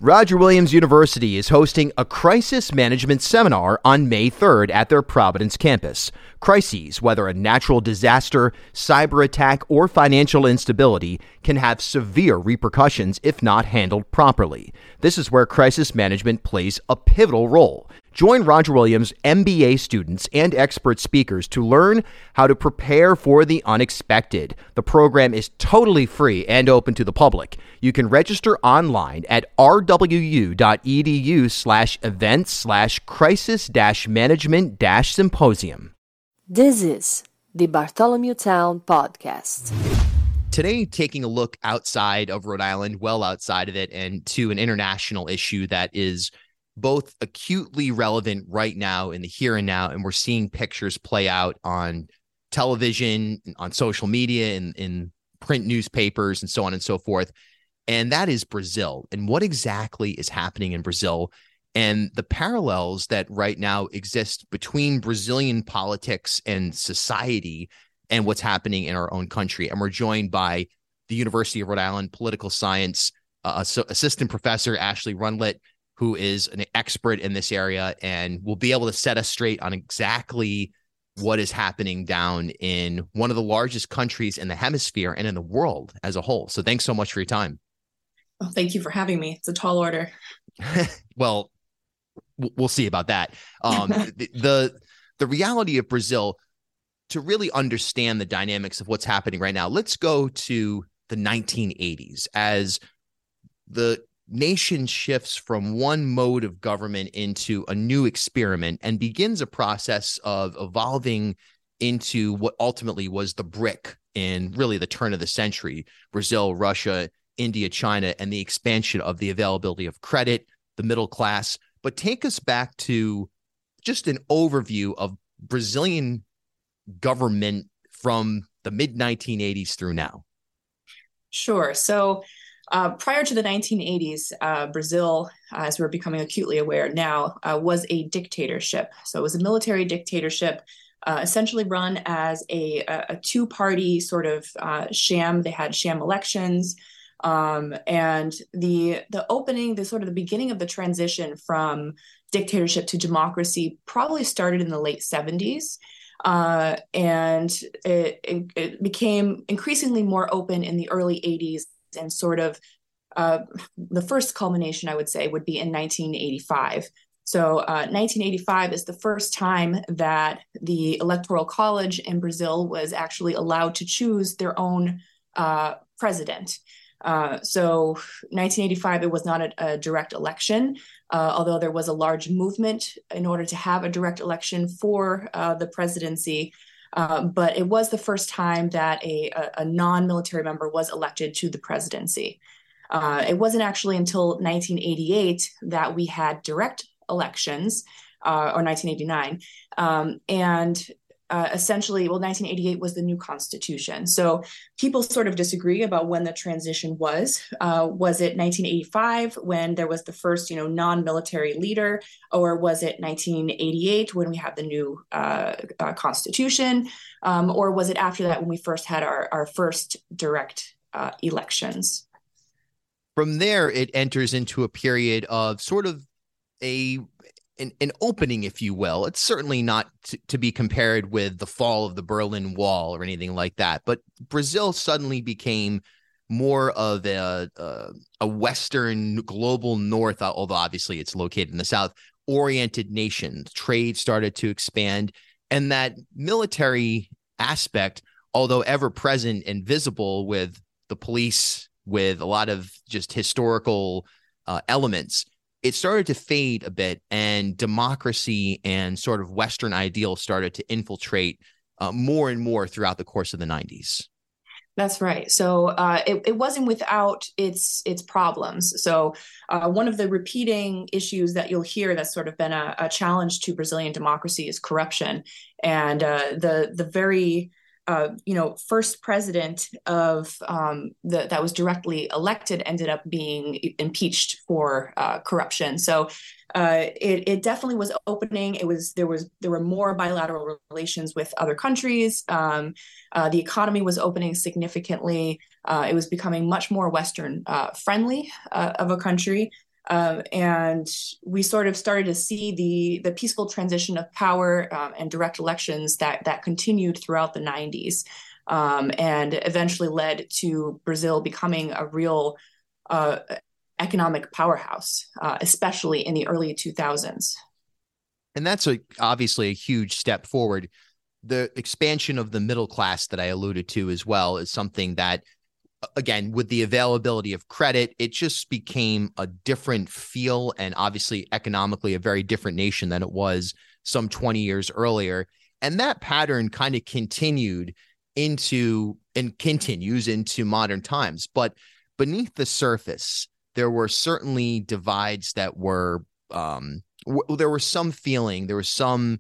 Roger Williams University is hosting a crisis management seminar on May 3rd at their Providence campus. Crises, whether a natural disaster, cyber attack, or financial instability, can have severe repercussions if not handled properly. This is where crisis management plays a pivotal role. Join Roger Williams MBA students and expert speakers to learn how to prepare for the unexpected. The program is totally free and open to the public. You can register online at rwu.edu/events/crisis-management-symposium. This is the Bartholomew Town Podcast. Today, taking a look outside of Rhode Island, well outside of it, and to an international issue that is both acutely relevant right now in the here and now, and we're seeing pictures play out on television, on social media, in print newspapers, and so on and so forth. And that is Brazil. And what exactly is happening in Brazil and the parallels that right now exist between Brazilian politics and society and what's happening in our own country. And we're joined by the University of Rhode Island political science assistant professor, Ashley Runlett, who is an expert in this area and will be able to set us straight on exactly what is happening down in one of the largest countries in the hemisphere and in the world as a whole. So thanks so much for your time. Oh, thank you for having me. It's a tall order. Well, we'll see about that. The reality of Brazil, to really understand the dynamics of what's happening right now, let's go to the 1980s as the nation shifts from one mode of government into a new experiment and begins a process of evolving into what ultimately was the BRIC in really the turn of the century: Brazil, Russia, India, China, and the expansion of the availability of credit, the middle class. But take us back to just an overview of Brazilian government from the mid-1980s through now. Sure. So prior to the 1980s, Brazil, as we're becoming acutely aware now, was a dictatorship. So it was a military dictatorship, essentially run as a two-party sort of sham. They had sham elections. And the beginning of the transition from dictatorship to democracy probably started in the late 70s. And it became increasingly more open in the early 80s, and sort of the first culmination, I would say, would be in 1985. So 1985 is the first time that the Electoral College in Brazil was actually allowed to choose their own president. So 1985, it was not a direct election, although there was a large movement in order to have a direct election for the presidency. But it was the first time that a non-military member was elected to the presidency. It wasn't actually until 1988 that we had direct elections, or 1989. Essentially, 1988 was the new constitution. So people sort of disagree about when the transition was. Was it 1985 when there was the first, non-military leader, or was it 1988 when we had the new constitution, or was it after that when we first had our first direct elections? From there, it enters into a period of sort of an opening, if you will. It's certainly not to be compared with the fall of the Berlin Wall or anything like that. But Brazil suddenly became more of a Western global North, although obviously it's located in the South, oriented nation. Trade started to expand. And that military aspect, although ever present and visible with the police, with a lot of just historical elements, it started to fade a bit, and democracy and sort of Western ideals started to infiltrate more and more throughout the course of the 90s. That's right. So it wasn't without its problems. So one of the repeating issues that you'll hear that's sort of been a challenge to Brazilian democracy is corruption. And the very first president of that was directly elected ended up being impeached for corruption. So it definitely was opening. There were more bilateral relations with other countries. The economy was opening significantly. It was becoming much more Western friendly of a country. And we sort of started to see the peaceful transition of power and direct elections that continued throughout the 90s, and eventually led to Brazil becoming a real economic powerhouse, especially in the early 2000s. And that's obviously a huge step forward. The expansion of the middle class that I alluded to as well is something that, again, with the availability of credit, it just became a different feel, and obviously economically a very different nation than it was some 20 years earlier. And that pattern kind of continued into and continues into modern times. But beneath the surface, there were certainly divides that were, there was some feeling, there was some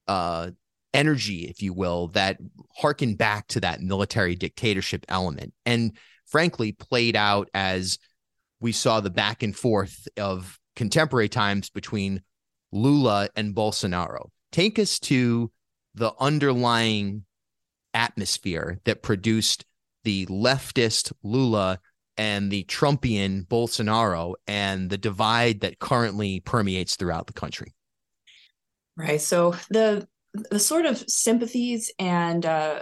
energy, if you will, that harkened back to that military dictatorship element, and frankly played out as we saw the back and forth of contemporary times between Lula and Bolsonaro. Take us to the underlying atmosphere that produced the leftist Lula and the Trumpian Bolsonaro, and the divide that currently permeates throughout the country. Right. So the sort of sympathies and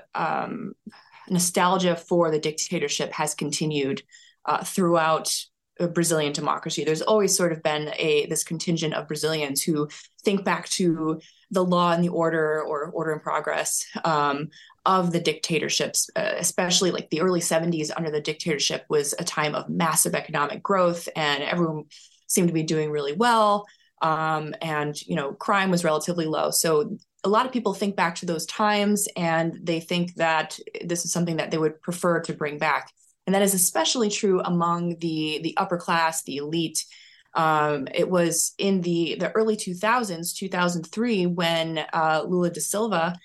nostalgia for the dictatorship has continued throughout Brazilian democracy. There's always sort of been this contingent of Brazilians who think back to the law and the order, or order and progress, of the dictatorships, especially like the early 70s under the dictatorship was a time of massive economic growth, and everyone seemed to be doing really well. And, crime was relatively low. So a lot of people think back to those times, and they think that this is something that they would prefer to bring back. And that is especially true among the upper class, the elite. It was in the early 2000s, 2003, when Lula da Silva,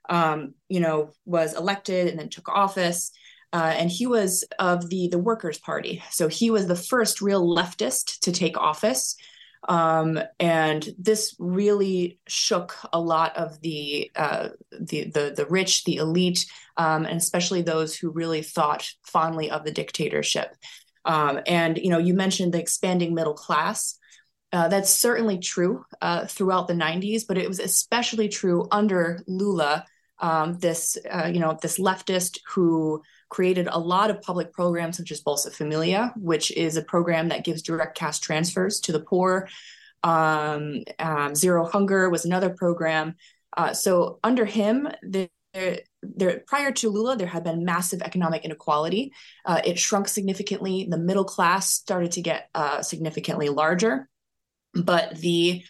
was elected and then took office. And he was of the Workers' Party. So he was the first real leftist to take office. And this really shook a lot of the rich, the elite, and especially those who really thought fondly of the dictatorship. And you mentioned the expanding middle class. That's certainly true throughout the 90s, but it was especially true under Lula, this leftist who created a lot of public programs such as Bolsa Familia, which is a program that gives direct cash transfers to the poor. Zero Hunger was another program. So under him, prior to Lula, there had been massive economic inequality. It shrunk significantly. The middle class started to get significantly larger, but the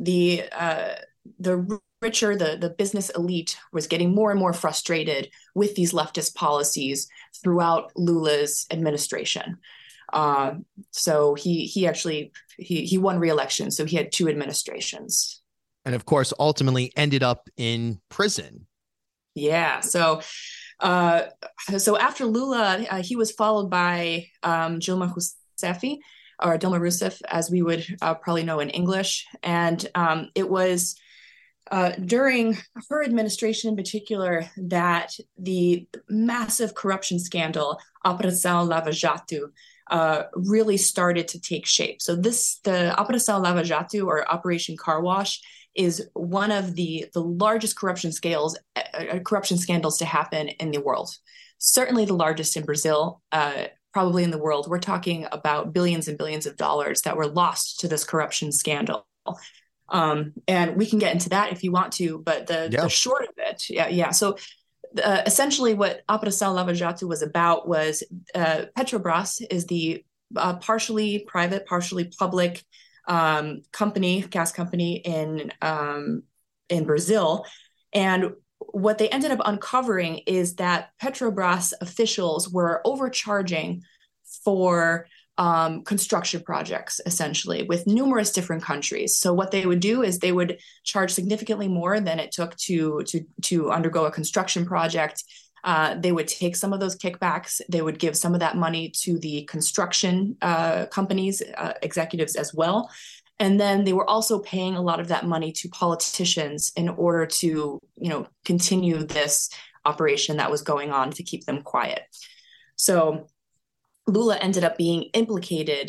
richer, the business elite was getting more and more frustrated with these leftist policies throughout Lula's administration. So he actually won re-election. So he had 2 administrations. And of course, ultimately ended up in prison. Yeah. So after Lula, he was followed by Dilma Rousseff, or Dilma Rousseff, as we would probably know in English. And it was during her administration in particular that the massive corruption scandal, Operação Lava Jato, really started to take shape. So the Operação Lava Jato, or Operation Car Wash, is one of the largest corruption scandals to happen in the world. Certainly the largest in Brazil, probably in the world. We're talking about billions and billions of dollars that were lost to this corruption scandal. And we can get into that if you want to, but the short of it, yeah. So essentially what Operação Lava Jato was about was Petrobras is the partially private, partially public gas company in Brazil. And what they ended up uncovering is that Petrobras officials were overcharging for construction projects, essentially, with numerous different countries. So what they would do is they would charge significantly more than it took to undergo a construction project. They would take some of those kickbacks. They would give some of that money to the construction companies, executives as well. And then they were also paying a lot of that money to politicians in order to, continue this operation that was going on to keep them quiet. So Lula ended up being implicated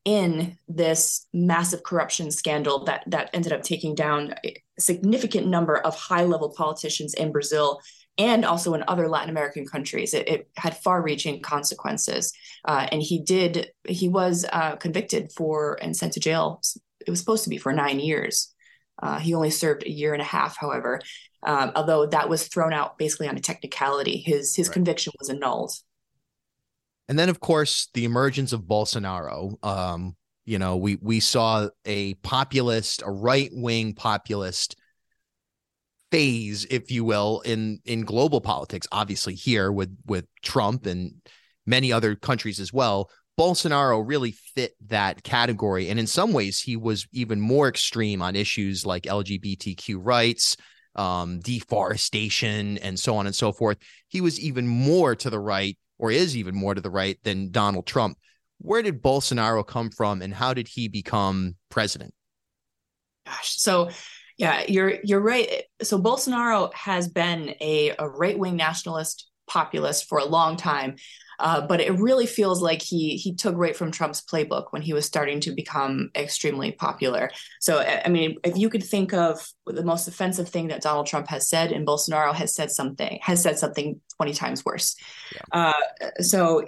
in this massive corruption scandal that ended up taking down a significant number of high-level politicians in Brazil and also in other Latin American countries. It had far-reaching consequences. And he was convicted for and sent to jail. It was supposed to be for 9 years. He only served a year and a half, however, although that was thrown out basically on a technicality. His right. Conviction was annulled. And then, of course, the emergence of Bolsonaro. We saw a right-wing populist phase, if you will, in global politics, obviously here with Trump and many other countries as well. Bolsonaro really fit that category. And in some ways, he was even more extreme on issues like LGBTQ rights, deforestation, and so on and so forth. He was even more to the right, or is even more to the right than Donald Trump. Where did Bolsonaro come from, and how did he become president? Gosh, so yeah, you're right. So Bolsonaro has been a right-wing nationalist populist for a long time, but it really feels like he took right from Trump's playbook when he was starting to become extremely popular. So, I mean, if you could think of the most offensive thing that Donald Trump has said, and Bolsonaro has said something 20 times worse. Yeah. So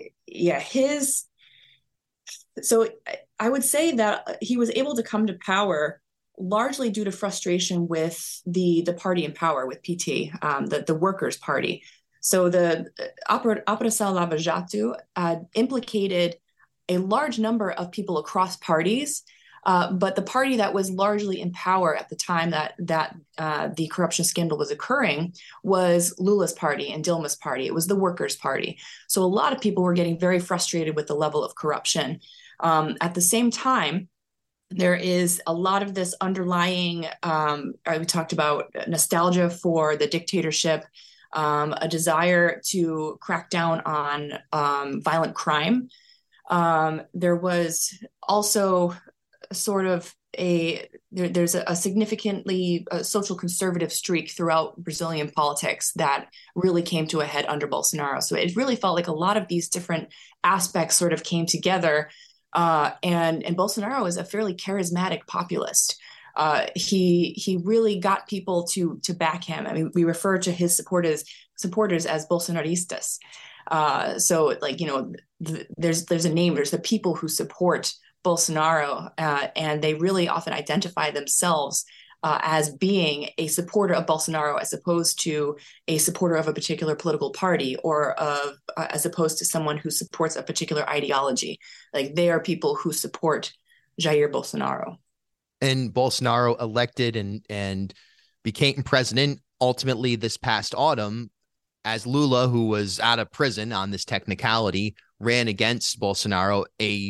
I would say that he was able to come to power largely due to frustration with the party in power, with PT, the Workers' Party. So the Operação Lava Jato implicated a large number of people across parties, but the party that was largely in power at the time that the corruption scandal was occurring was Lula's party and Dilma's party. It was the Workers' Party. So a lot of people were getting very frustrated with the level of corruption. At the same time, there is a lot of this underlying, we talked about nostalgia for the dictatorship, a desire to crack down on violent crime. There was also sort of there's a significantly social conservative streak throughout Brazilian politics that really came to a head under Bolsonaro. So it really felt like a lot of these different aspects sort of came together. And Bolsonaro is a fairly charismatic populist. He really got people to back him. I mean, we refer to his supporters as Bolsonaristas. So, like, there's a name. There's the people who support Bolsonaro, and they really often identify themselves as being a supporter of Bolsonaro, as opposed to a supporter of a particular political party, or as opposed to someone who supports a particular ideology. Like, they are people who support Jair Bolsonaro. And Bolsonaro elected and became president ultimately this past autumn, as Lula, who was out of prison on this technicality, ran against Bolsonaro, a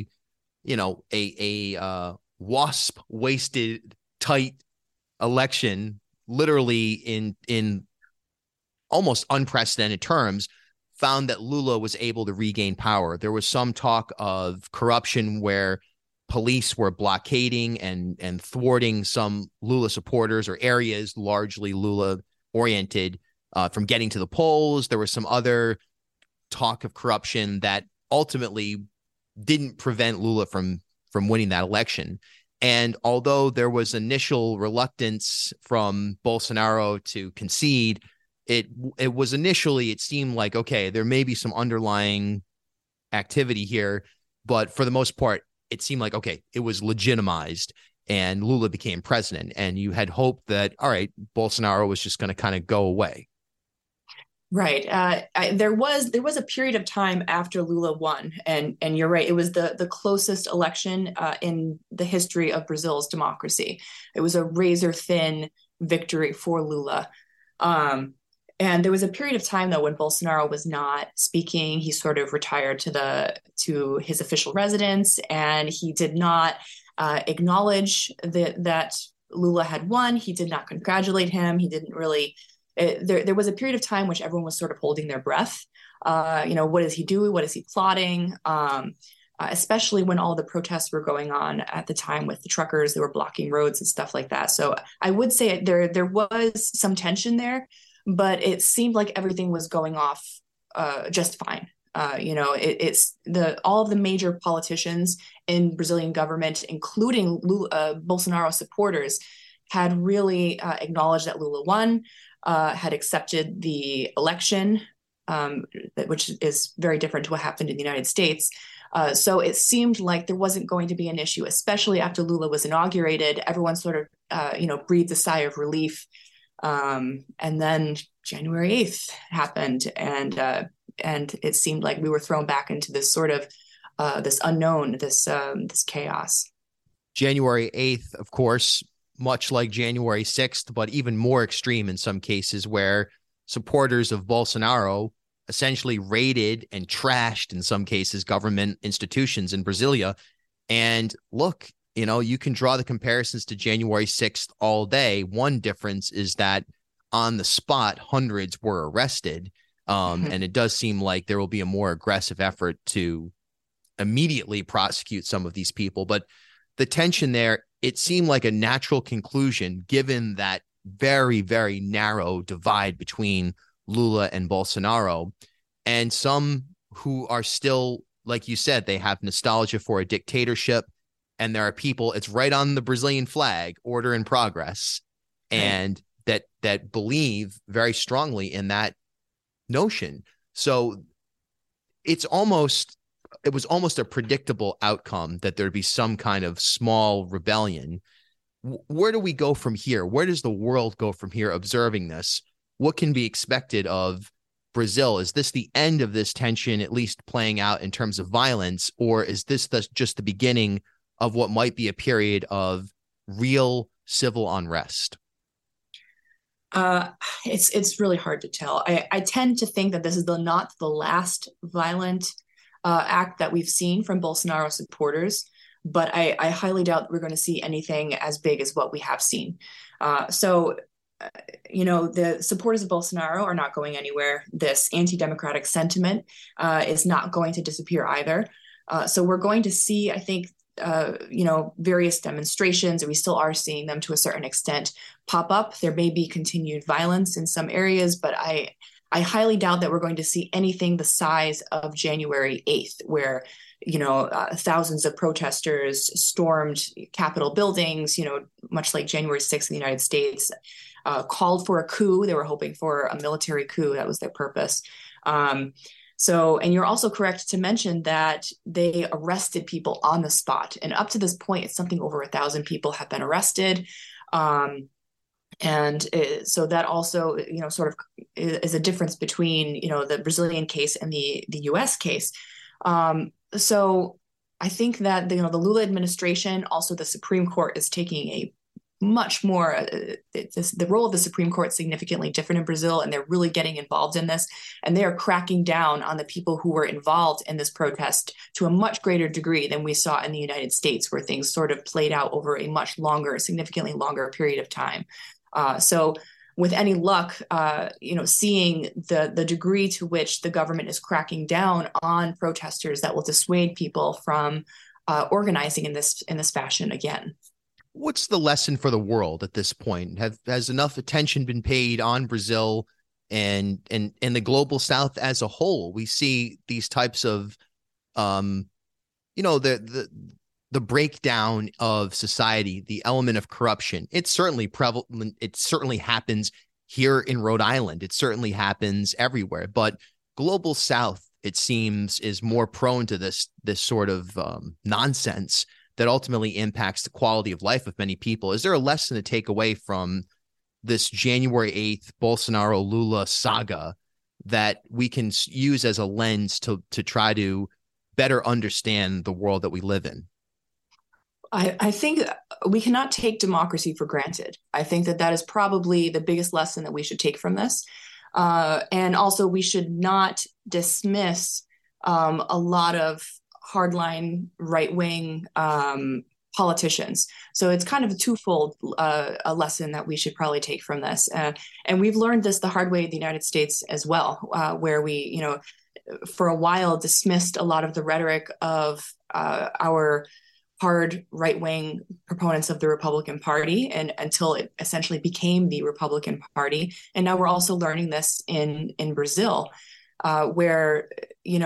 wasp wasted tight election, literally in almost unprecedented terms, found that Lula was able to regain power. There was some talk of corruption where police were blockading and thwarting some Lula supporters, or areas largely Lula oriented, from getting to the polls. There was some other talk of corruption that ultimately didn't prevent Lula from winning that election. And although there was initial reluctance from Bolsonaro to concede, it seemed like, okay, there may be some underlying activity here, but for the most part, it seemed like, okay, it was legitimized and Lula became president. And you had hoped that, all right, Bolsonaro was just going to kind of go away. Right. There was a period of time after Lula won, and you're right. It was the closest election in the history of Brazil's democracy. It was a razor thin victory for Lula. And there was a period of time, though, when Bolsonaro was not speaking. He sort of retired to his official residence, and he did not acknowledge that Lula had won. He did not congratulate him. He didn't really. There was a period of time which everyone was sort of holding their breath. What is he doing? What is he plotting? Especially when all the protests were going on at the time with the truckers, they were blocking roads and stuff like that. So I would say there was some tension there, but it seemed like everything was going off just fine. It's all of the major politicians in Brazilian government, including Bolsonaro supporters, had really acknowledged that Lula won, had accepted the election, which is very different to what happened in the United States. So it seemed like there wasn't going to be an issue, especially after Lula was inaugurated. Everyone sort of, breathed a sigh of relief. And then January 8th happened, and it seemed like we were thrown back into this sort of this unknown, this chaos. January 8th, of course, much like January 6th, but even more extreme in some cases, where supporters of Bolsonaro essentially raided and trashed, in some cases, government institutions in Brasilia. And look, you can draw the comparisons to January 6th all day. One difference is that on the spot, hundreds were arrested. And it does seem like there will be a more aggressive effort to immediately prosecute some of these people. But the tension there, it seemed like a natural conclusion, given that very, very narrow divide between Lula and Bolsonaro. And some who are still, like you said, they have nostalgia for a dictatorship. And there are people, it's right on the Brazilian flag, order and progress, and that believe very strongly in that notion. So it was almost a predictable outcome that there'd be some kind of small rebellion. Where do we go from here? Where does the world go from here observing this? What can be expected of Brazil? Is this the end of this tension, at least playing out in terms of violence, or is this just the beginning of what might be a period of real civil unrest? It's really hard to tell. I tend to think that this is not the last violent act that we've seen from Bolsonaro supporters, but I highly doubt we're going to see anything as big as what we have seen. The supporters of Bolsonaro are not going anywhere. This anti-democratic sentiment is not going to disappear either. So we're going to see, I think, various demonstrations, and we still are seeing them to a certain extent pop up. There may be continued violence in some areas, but I highly doubt that we're going to see anything the size of January 8th, where, thousands of protesters stormed Capitol buildings, much like January 6th in the United States, called for a coup. They were hoping for a military coup. That was their purpose. And you're also correct to mention that they arrested people on the spot. And up to this point, it's something over 1,000 people have been arrested. So that also, sort of is a difference between, the Brazilian case and the U.S. case. So I think that, the Lula administration, also the Supreme Court, is taking a much more, the role of the Supreme Court is significantly different in Brazil, and they're really getting involved in this, and they are cracking down on the people who were involved in this protest to a much greater degree than we saw in the United States, where things sort of played out over a much longer, significantly longer period of time. So with any luck, seeing the degree to which the government is cracking down on protesters, that will dissuade people from organizing in this fashion again. What's the lesson for the world at this point? Has enough attention been paid on Brazil and the global South as a whole? We see these types of, the breakdown of society, the element of corruption. It's certainly prevalent. It certainly happens here in Rhode Island. It certainly happens everywhere. But global South, it seems, is more prone to this sort of nonsense that ultimately impacts the quality of life of many people. Is there a lesson to take away from this January 8th Bolsonaro-Lula saga that we can use as a lens to try to better understand the world that we live in? I think we cannot take democracy for granted. I think that is probably the biggest lesson that we should take from this. And also, we should not dismiss a lot of hardline right-wing politicians. So it's kind of a twofold a lesson that we should probably take from this. And we've learned this the hard way in the United States as well, where we, for a while dismissed a lot of the rhetoric of our hard right-wing proponents of the Republican Party, and until it essentially became the Republican Party. And now we're also learning this in Brazil, where,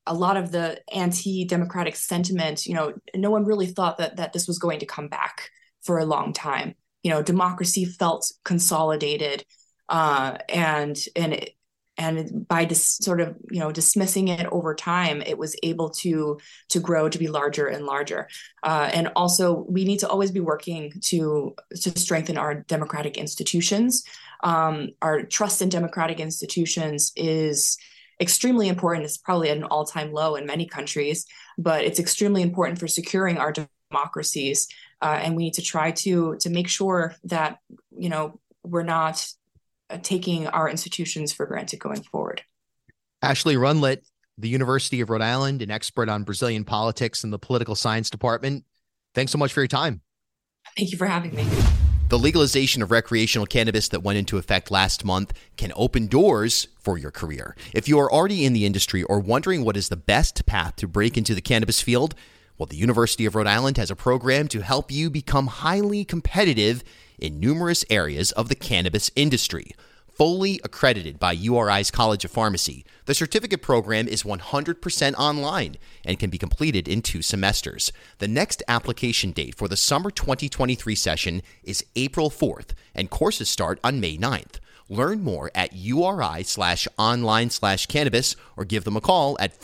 a lot of the anti-democratic sentiment, no one really thought that this was going to come back for a long time. Democracy felt consolidated, and by dismissing it over time, it was able to grow to be larger and larger. And also, we need to always be working to strengthen our democratic institutions. Our trust in democratic institutions is extremely important. It's probably at an all-time low in many countries, but it's extremely important for securing our democracies. And we need to try to make sure that, we're not taking our institutions for granted going forward. Ashley Runlet, the University of Rhode Island, an expert on Brazilian politics in the political science department. Thanks so much for your time. Thank you for having me. The legalization of recreational cannabis that went into effect last month can open doors for your career. If you are already in the industry or wondering what is the best path to break into the cannabis field, well, the University of Rhode Island has a program to help you become highly competitive in numerous areas of the cannabis industry. Fully accredited by URI's College of Pharmacy, the certificate program is 100% online and can be completed in 2 semesters. The next application date for the summer 2023 session is April 4th, and courses start on May 9th. Learn more at URI/online/cannabis or give them a call at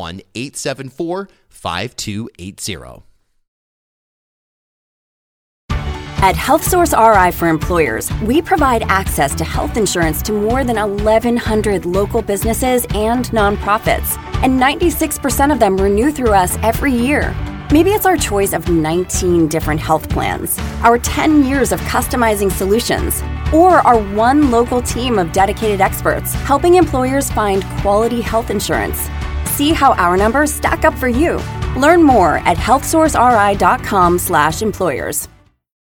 401-874-5280. At HealthSource RI for Employers, we provide access to health insurance to more than 1,100 local businesses and nonprofits, and 96% of them renew through us every year. Maybe it's our choice of 19 different health plans, our 10 years of customizing solutions, or our one local team of dedicated experts helping employers find quality health insurance. See how our numbers stack up for you. Learn more at healthsourceri.com/employers.